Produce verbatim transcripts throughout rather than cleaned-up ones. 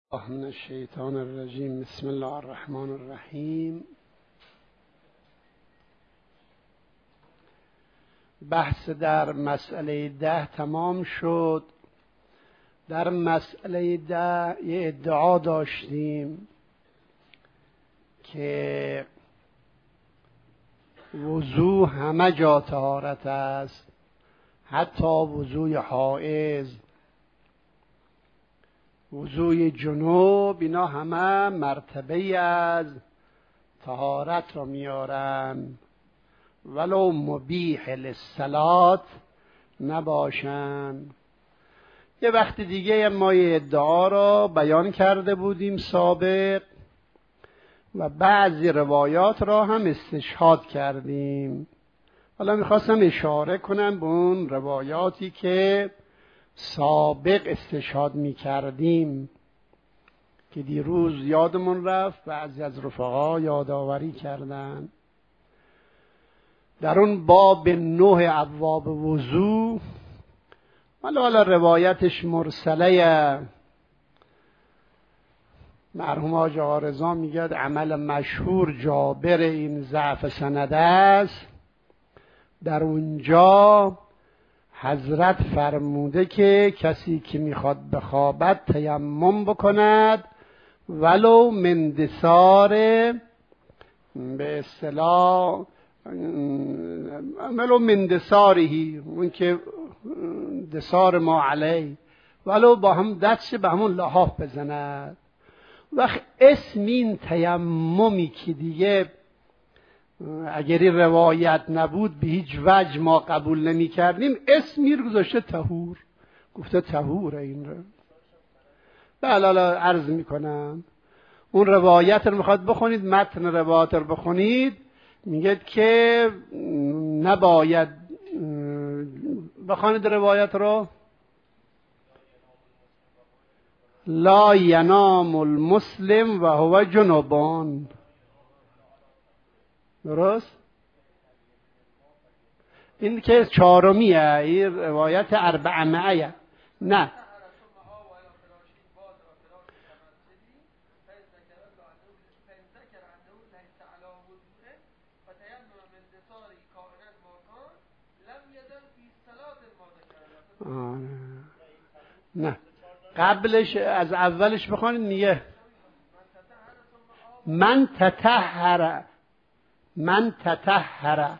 من الشیطان الرجیم. بسم الله الرحمن الرحیم. بحث در مسئله ده تمام شد. در مسئله ده یه ادعا داشتیم که وضو همه جا طهارت است، حتی وضوی حائض، وضوی جنوب، اینا همه مرتبه از طهارت را میارن ولو مبیح للصلات نباشن. یه وقت دیگه ما یه ادعا را بیان کرده بودیم سابق و بعضی روایات را هم استشهاد کردیم. حالا میخواستم اشاره کنم به اون روایاتی که سابق استشهاد می کردیم که دیروز یادمون رفت، بعضی از رفقا یادآوری کردن. در اون باب نه ابواب وضو، حالا حالا روایتش مرسله، مرحوم حاج آقا رضا میگه عمل مشهور جابر این ضعف سند است. در اونجا حضرت فرموده که کسی که میخواد بخوابد تیمم بکند ولو من دسار، به اصطلاح ولو من دسارهی، اون که دسار ما علی، ولو با هم دستش به همون لحاف بزند. وقت اسم این تیممی که دیگه اگر این روایت نبود به هیچ وجه ما قبول نمی کردیم، اسمی رو گذاشته طهور، گفته طهوره. این رو بله حالا عرض می کنم، اون روایت رو میخواد بخونید، متن روایت رو بخونید، میگه که نباید بخونید روایت رو. لا ینام المسلم و هو جنوبان، درست؟ این که چهارمیه، این روایت اربعمائه. نه نه قبلش از اولش بخونید. میگه من تطهر، من تطهر.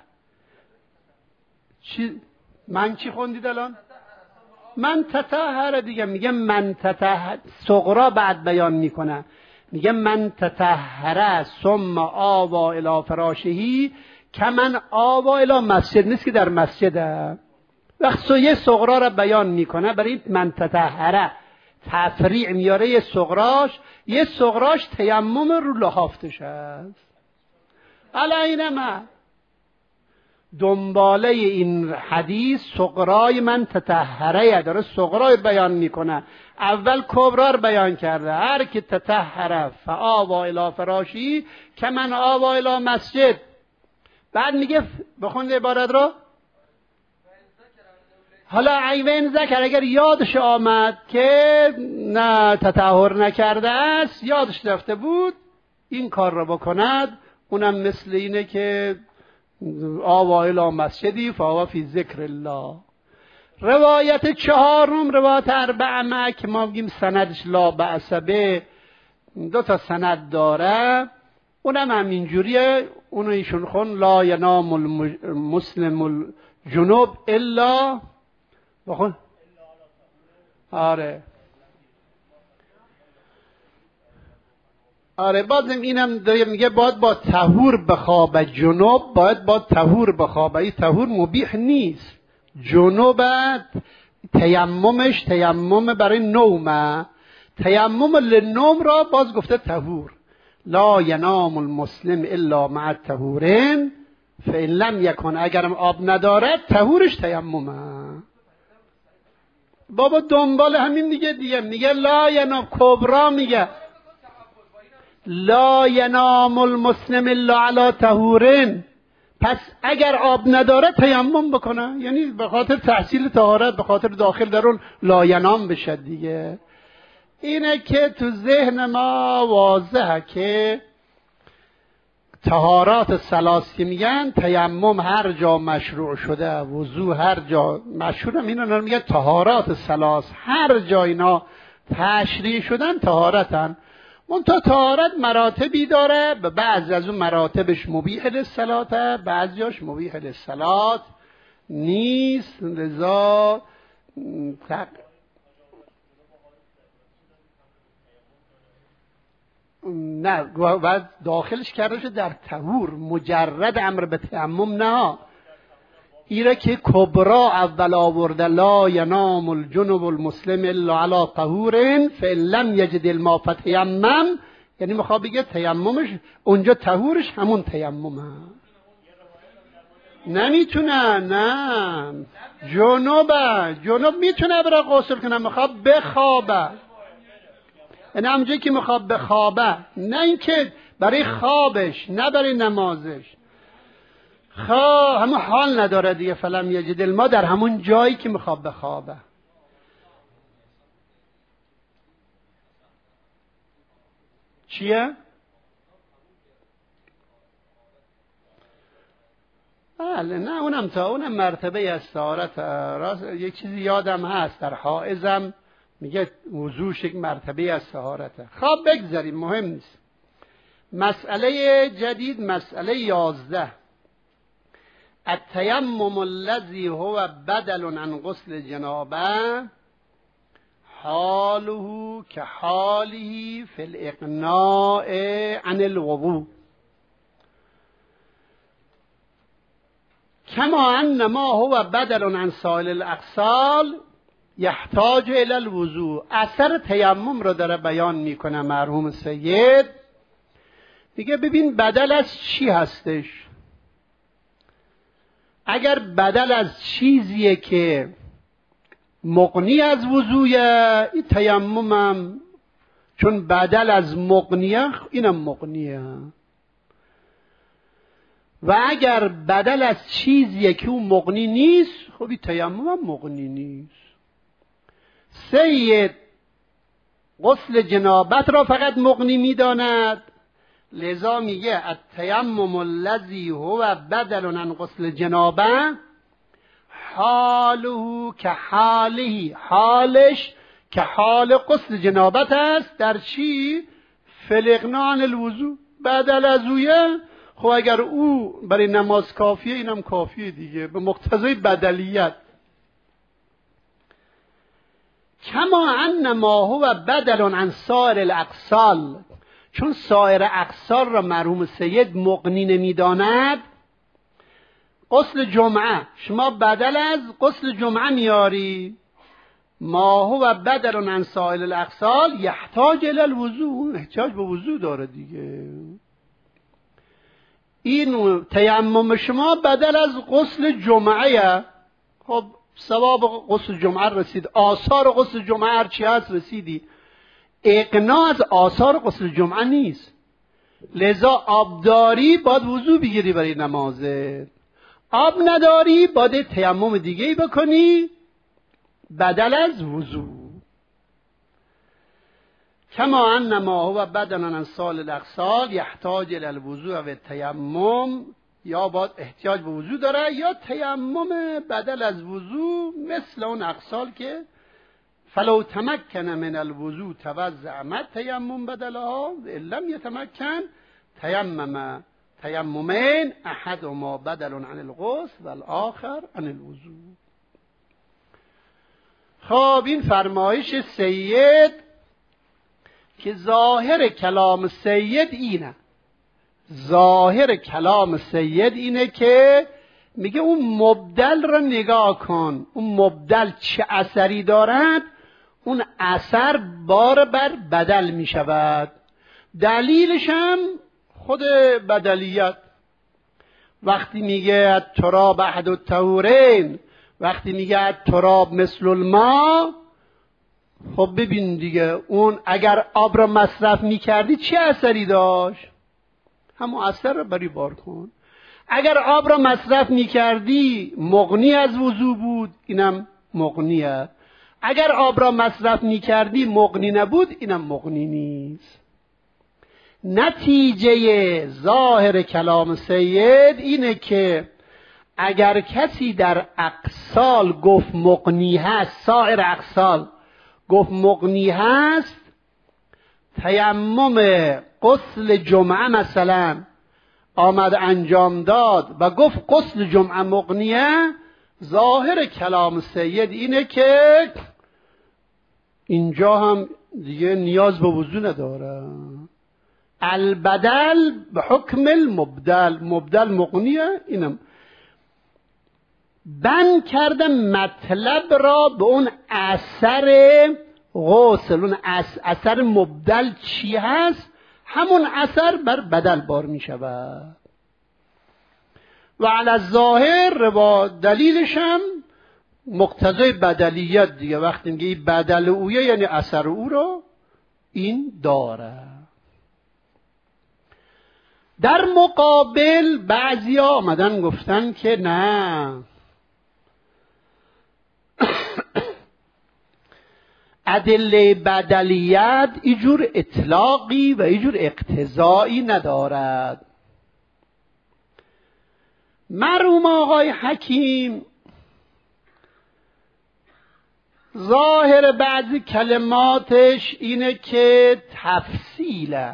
چی من چی خوندید الان؟ من تطهر دیگه. میگه من تطهر، صغرا بعد بیان میکنه، میگه من تطهر ثم آوا الی فراشهی کمن آوا الی مسجد. نیست که در مسجده. وقت یه صغرا را بیان میکنه، برای من تطهر تفریع میاره یه صغراش، یه صغراش تیمم رو لحافتش است. علاینه ما دنباله این حدیث صغرای من تطهره داره، صغرای بیان میکنه. اول کبرا رو بیان کرده، هر که تطهره فآوا الی فراشی که من آوا الی مسجد. بعد میگه بخونید عبارت رو. حالا عیوین ذکر، اگر یادش آمد که نه تطهر نکرده است، یادش رفته بود، این کار رو بکند. اونم مثل اینه که آوا الی مسجدی فهو فی ذکر الله. روایت چهارم روایت اربعمائه که ما بگیم سندش لا بأس به، دو تا سند داره، اونم همینجوریه. اونو ایشون خون لا ینام المسلم الجنوب الا بخون. آره آره بازم اینم داره میگه باید با طهور بخوابه. جنوب باید با طهور بخوابه. این طهور مبیح نیست. جنوبت تیممش تیمم برای نومه، تیمم لنوم را باز گفته طهور. لا ینام المسلم الا مع الطهورین فإن لم یکن، اگرم آب ندارد طهورش تیممه. بابا دنبال همین دیگه دیگه میگه لا ینام کبرا، میگه لا ینام المسلم الا علی طهورین. پس اگر آب نداره تیمم بکنه، یعنی به خاطر تحصیل طهارت، به خاطر داخل در اون لا ینام بشه دیگه. اینه که تو ذهن ما واضحه که طهارات ثلاث که میگن تیمم هر جا مشروع شده، وضو هر جا مشروع، اینا میگن طهارات ثلاث، هر جا اینا تشریع شدن طهارتن. منتها طهارت مراتبی داره، به بعضی از اون مراتبش مبیح للصلاة، بعضیاش مبیح للصلاة نیست. لذا تق... نه باید داخلش کرده شد در طهور، مجرد امر به تیمم نه. ایره که کبرا اول آورده لا ینام الجنب المسلم الا علی طهور فان لم یجد الماء فتیمم، یعنی میخواد بگه تیممش اونجا طهورش همون تیممه. نمیتونه، نه جنوبه، جنوب میتونه بره غسل کنه، میخواد بخوابه، یعنی همونجایی که میخواد بخوابه، نه اینکه برای خوابش، نه برای نمازش. خواه همون حال نداره دیگه، فلم یجد الماء در همون جایی که میخواد بخوابه. چیه؟ بله نه اونم تا اونم مرتبه از طهارت. راست یک چیزی یادم هست در حائزم میگه وضوش یک مرتبه از طهارته. خواب بگذاریم مهم نیست. مسئله جدید، مسئله یازده، التیمم الذی هو بدل عن غسل جنابه حاله که حاله فی الاقناع عن الوضوء کما ان ما هو بدل عن سائر الاغسال یحتاج الی الوضوء. اثر تیمم رو داره بیان میکنه مرحوم سید. دیگه ببین بدل از چی هستش. اگر بدل از چیزیه که مغنی از وضویه، این تیممم چون بدل از مغنیه اینم مغنیه. و اگر بدل از چیزیه که اون مغنی نیست، خب این تیممم مغنی نیست. سید غسل جنابت را فقط مغنی میداند، لذا میگه التیمم الذی هو بدل عن غسل جنابه حاله که حاله، حالش که حال غسل جنابت است. در چی؟ فی الاغناء عن الوضوء، بدل از اویه. خب اگر او برای نماز کافیه، اینم کافیه دیگه، به مقتضای بدلیت. کما ان ما هو بدل عن سائر الاغسال، چون سایر اغسال را مرحوم سید مغنی نمیداند. غسل جمعه شما بدل از غسل جمعه میاری، ما هو بدل عن سائر الاغسال یحتاج الی الوضوء، احتیاج به وضوء داره دیگه. این تیمم شما بدل از غسل جمعه، خب ثواب غسل جمعه رسید، آثار غسل جمعه هر چی هست رسیدی. اقنا از آثار غسل جمعه نیست، لذا آبداری باید وضو بگیری برای نمازت، آب نداری باید تیمم دیگه ای بکنی بدل از وضو. کما ان ما هو بدل عن سائر الاغسال یحتاج الی الوضوء و التیمم، یا باید احتیاج به وضو داره یا تیمم بدل از وضو، مثل اون اغسال که فلو تمکن من الوضوء توضأ ما تیمم بدلها و ان لم یتمکن تیمم تیممین احدهما بدل عن الغسل و الاخر عن الوضوء. خب این فرمایش سید که ظاهر کلام سید اینه، ظاهر کلام سید اینه که میگه اون مبدل رو نگاه کن، اون مبدل چه اثری دارد، اون اثر بار بر بدل میشود. دلیلش هم خود بدلیت. وقتی میگه تراب احد الطهورین، وقتی میگه تراب مثل الماء، خب ببین دیگه اون اگر آب را مصرف میکردی چه اثری داشت، همون اثر را بری بار کن. اگر آب را مصرف میکردی مغنی از وضو بود، اینم مغنیه. اگر آب را مصرف می کردی مغنی نبود، اینم مغنی نیست. نتیجه ظاهر کلام سید اینه که اگر کسی در اقسال گفت مغنی هست، سایر اقسال گفت مغنی هست، تیمم غسل جمعه مثلا آمد انجام داد و گفت غسل جمعه مغنیه، ظاهر کلام سید اینه که اینجا هم دیگه نیاز به وضو نداره. البدل به حکم المبدل، مبدل مغنیه. اینم بند کرده مطلب را به اون اثر غسل. اون اثر مبدل چی هست؟ همون اثر بر بدل بار می شود. و علی الظاهر با دلیلش هم مقتضای بدلیت دیگه. وقتی میگه این بدل اویه یعنی اثر او رو این داره. در مقابل بعضی ها آمدن گفتن که نه، ادله بدلیت اینجور اطلاقی و اینجور اقتضایی ندارد. مرحوم آقای حکیم ظاهر بعضی کلماتش اینه که تفصیله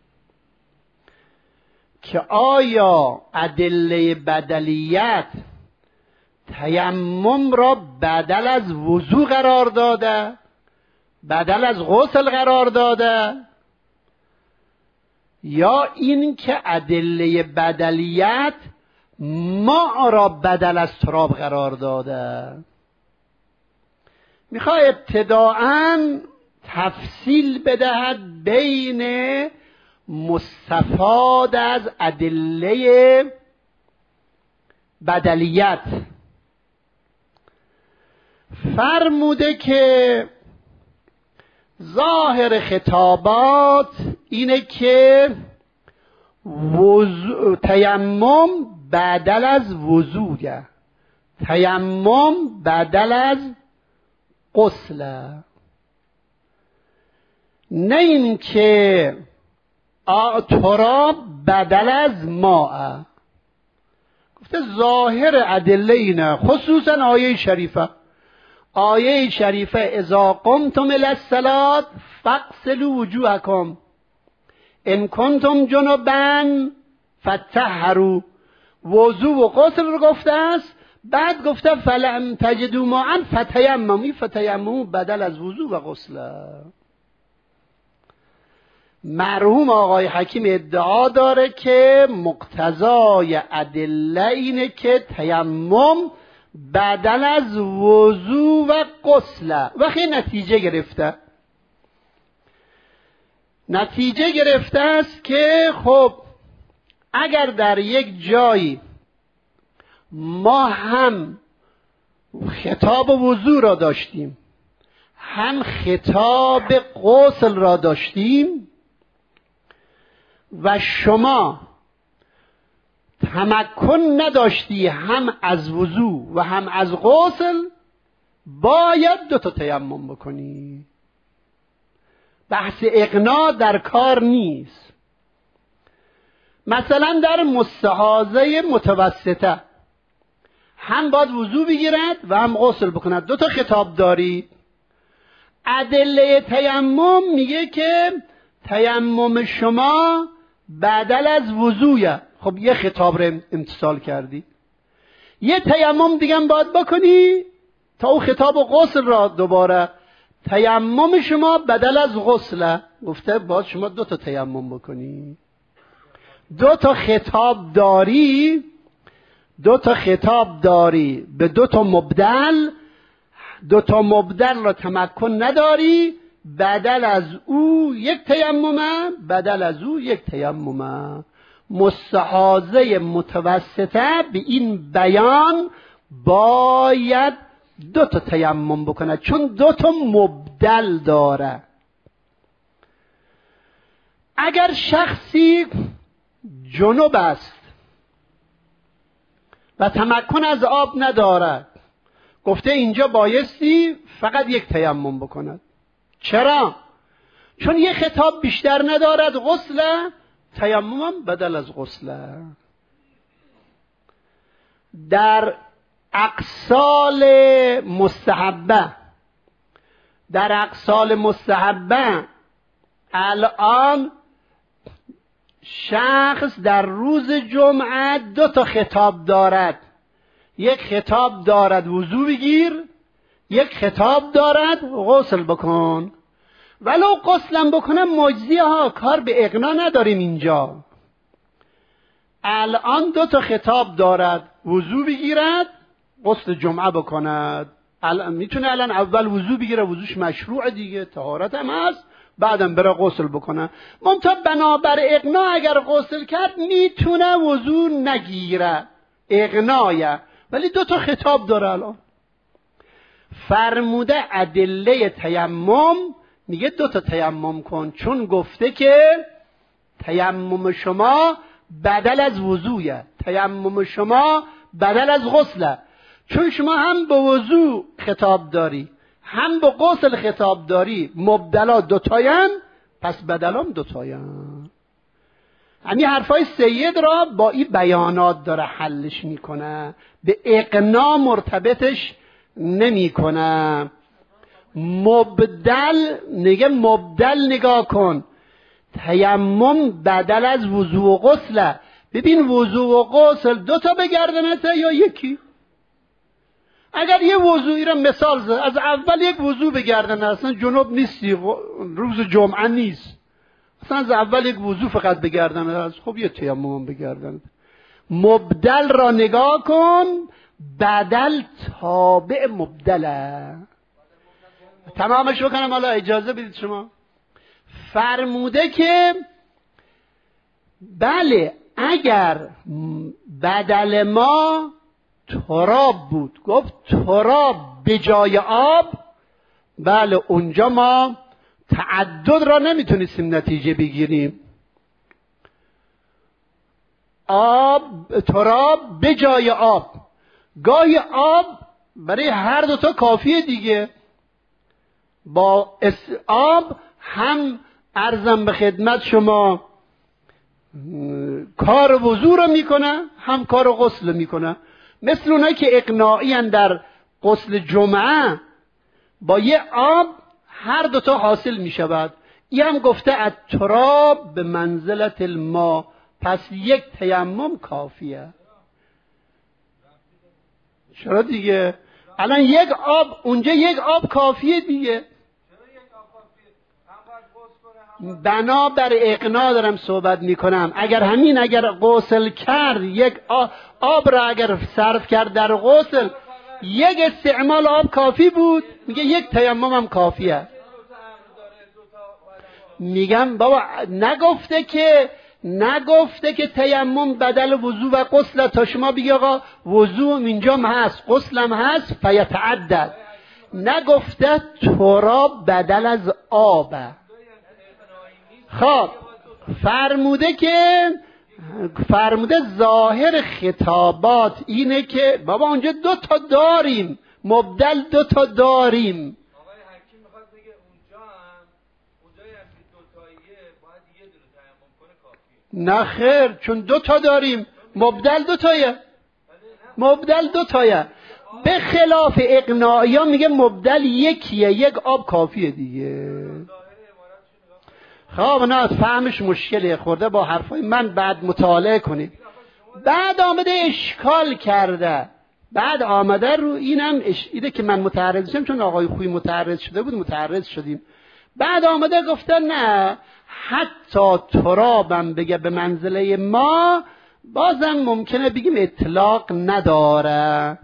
که آیا ادله بدلیت تیمم را بدل از وضو قرار داده، بدل از غسل قرار داده، یا این که ادله بدلیت ماء را بدل از تراب قرار داده. میخواد ابتداعاً تفصیل بدهد بین مستفاد از ادله بدلیت. فرموده که ظاهر خطابات اینه که وضو تیمم بدل از وضوه، تیمم بدل از غسله، نه این که تراب بدل از ماء. گفته ظاهر ادله اینه، خصوصا آیه شریفه. آیه شریفه اذا قمتم الی الصلاة فاغسلوا وجوهکم ان کنتم جنبا فطهروا. وضو و غسل رو گفته است، بعد گفته فلم تجدوا ماء فتیمموا. فتیمموا بدل از وضو و غسل. مرحوم آقای حکیم ادعا داره که مقتضای ادله اینه که تیمم بدل از وضو و غسل. و خیلی نتیجه گرفته نتیجه گرفته است که خب اگر در یک جایی ما هم خطاب وضو را داشتیم هم خطاب غسل را داشتیم و شما تمکن نداشتی هم از وضو و هم از غسل، باید دو تا تیمم بکنی. بحث اقناع در کار نیست. مثلا در مستحاضه متوسطه هم باید وضو بگیرد و هم غسل بکند، دو تا خطاب داری. ادله تیمم میگه که تیمم شما بدل از وضویه. خب یه خطاب رو امتثال کردی، یه تیمم دیگه باید بکنی تا اون خطاب و غسل را دوباره. تیمم شما بدل از غسله، گفته باید شما دو تا تیمم بکنی. دو تا خطاب داری، دو تا خطاب داری به دو تا مبدل. دو تا مبدل را تمکن نداری، بدل از او یک تیممه، بدل از او یک تیممه. مستحاضه متوسطه به این بیان باید دو تا تیمم بکنه، چون دو تا مبدل داره. اگر شخصی جنوب است و تمکن از آب ندارد، گفته اینجا بایستی فقط یک تیمم بکند. چرا؟ چون یه خطاب بیشتر ندارد، غسل، تیمم بدل از غسل. در اقسال مستحبه در اقسال مستحبه الان شخص در روز جمعه دو تا خطاب دارد. یک خطاب دارد وضو بگیر، یک خطاب دارد غسل بکن. ولو غسلم بکنم مجزیه ها، کار به اغنا نداریم اینجا. الان دو تا خطاب دارد، وضو بگیرد، غسل جمعه بکند. الان میتونه الان اول وضو بگیره، وضوش مشروع دیگه، طهارت هم هست، بعدم بره غسل بکنه. منتها بنابر اغنا اگر غسل کرد میتونه وضو نگیره، اغنایه، ولی دو تا خطاب داره. الان فرموده ادله تیمم، میگه دو تا تیمم کن، چون گفته که تیمم شما بدل از وضویه، تیمم شما بدل از غسله. چون شما هم به وضو خطاب داری هم به غسل خطاب داری، مبدلا دوتاین، پس بدلام دوتاین. همین حرفای سید را با این بیانات داره حلش میکنه، به اقنا مرتبطش نمیکنه. مبدل نگه، مبدل نگاه کن، تیمم بدل از وضو و غسله. ببین وضو و غسل دوتا بگردنته یا یکی؟ اگر یه وضوعی را مثال زد، از اول یک وضو بگردن، اصلا جنوب نیستی، روز جمعه نیست، اصلا از اول یک وضو فقط بگردن، از خب یه تیمم بگردن. مبدل را نگاه کن، بدل تابع مبدله. تمامش بکنم، حالا اجازه بدید شما. فرموده که بله اگر بدل ما تراب بود، گفت تراب به جای آب، بله اونجا ما تعدد را نمیتونستیم نتیجه بگیریم. آب، تراب به جای آب، گاهی آب برای هر دوتا کافیه دیگه. با آب هم عرضم به خدمت شما کار وضو رو میکنه، هم کار غسل میکنه. مثل اونایی که اقناعی در غسل جمعه، با یه آب هر دوتا حاصل میشود. این هم گفته التراب به منزلت الماء، پس یک تیمم کافیه. چرا دیگه؟ الان یک آب اونجا، یک آب کافیه دیگه. بنابر اقنا دارم صحبت میکنم. اگر همین اگر غسل کرد، یک آب را اگر صرف کرد در غسل، یک استعمال آب کافی بود، میگه یک تیمم هم کافیه. میگم بابا نگفته که نگفته که تیمم بدل وضو و غسل، تا شما بگی آقا وضو اینجا هست غسلم هست فیتعدد. نگفته تراب بدل از آبه. خب فرموده که فرموده ظاهر خطابات اینه که بابا اونجا دو تا داریم، مبدل دو تا داریم. آقای حکیم میخواد بگه اونجا هم اونجا هم که دو تاییه باید یه دونه تیمم کنه کافیه. نه خیر، چون دو تا داریم، مبدل دو تایه، مبدل دو تایه. به خلاف اقناعی ها میگه مبدل یکیه، یک آب کافیه دیگه. خب نه فهمش مشکله، خورده با حرفای من بعد مطالعه کنید. بعد آمده اشکال کرده، بعد آمده رو اینم اش... ایده که من متعرض شدم، چون آقای خوی متعرض شده بود متعرض شدیم. بعد آمده گفته نه حتی ترابم بگه به منزله ما، بازم ممکنه بگیم اطلاق نداره.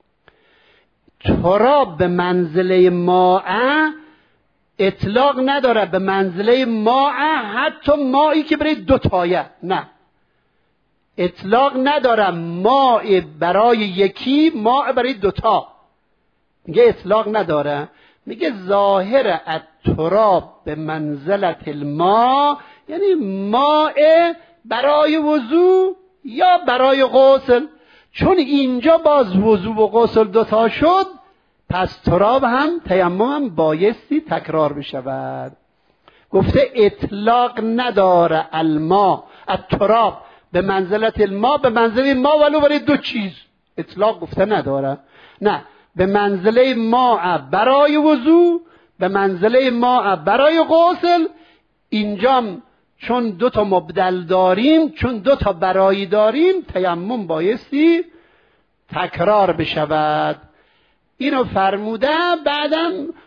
تراب به منزله ماء اطلاق نداره، به منزله ماء، حتی مایی که برای دو تایه نه اطلاق نداره. ماء برای یکی، ماء برای دوتا، میگه اطلاق نداره. میگه ظاهر التراب به منزلت الماء، یعنی ماء برای وضو یا برای غسل. چون اینجا باز وضو و غسل دوتا شد، پس تراب هم تیمم هم بایستی تکرار بشود. گفته اطلاق نداره الما التراب به منزلت الما، به منزله ما ولو برای دو چیز اطلاق گفته نداره، نه، به منزله ما برای وضو، به منزله ما برای غسل. اینجام چون دو تا مبدل داریم، چون دو تا برایی داریم، تیمم بایستی تکرار بشود. اینو فرموده. بعدم